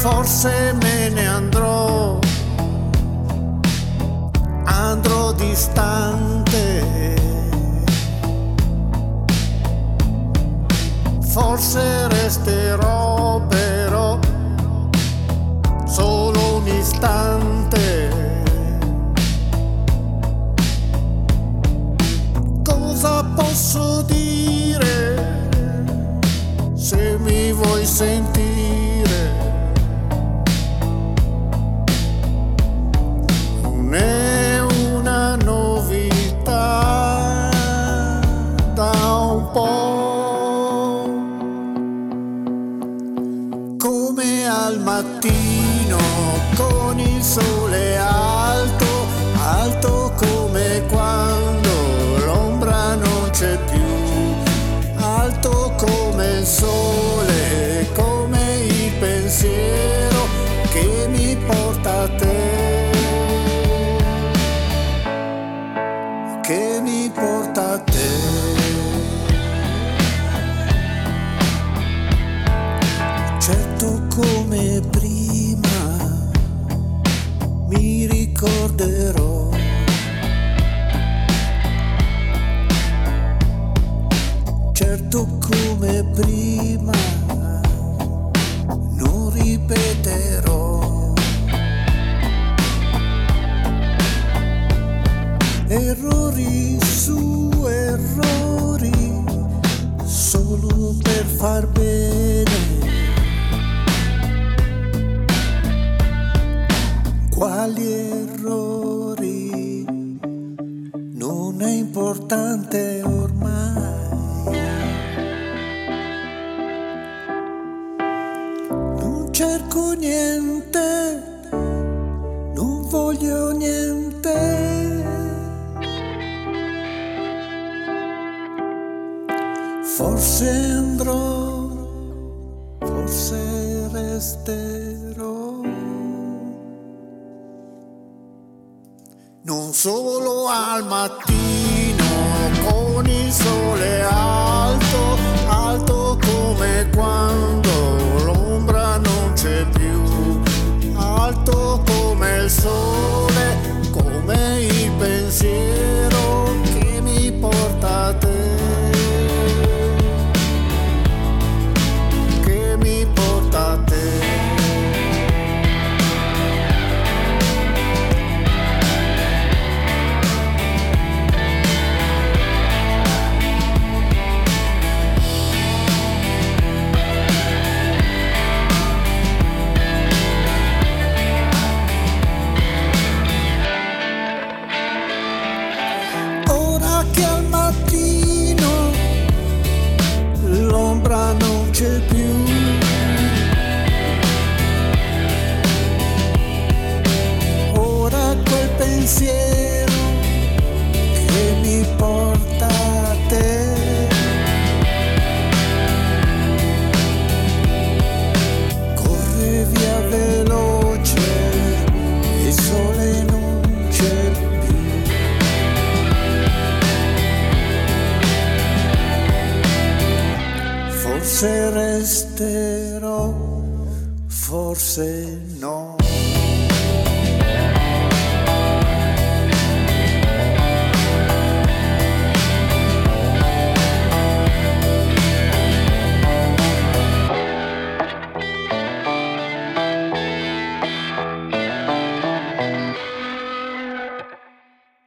Forse me ne andrò distante, forse resterò però solo un istante. Cosa posso dire se mi vuoi sentire? Non è una novità da un po', come al mattino con il sole alto, alto come quando l'ombra non c'è più, alto come il sole, come il pensiero che mi porta a te, che mi porta a te. Certo come prima mi ricorderò, certo come prima non ripeterò. Errori su errori solo per far bene. Quali errori? Non è importante ormai. Non cerco niente, non voglio niente. Forse andrò, forse resterò. Non solo al mattino con il sole alto, alto come quando l'ombra non c'è più, alto come il sole, come il pensiero che mi porta a te, che mi porta a te. Che al mattino l'ombra non c'è più, ora quel pensiero che mi porta a te, corre via veloce, il sole non c'è più. Forse resterò, forse no.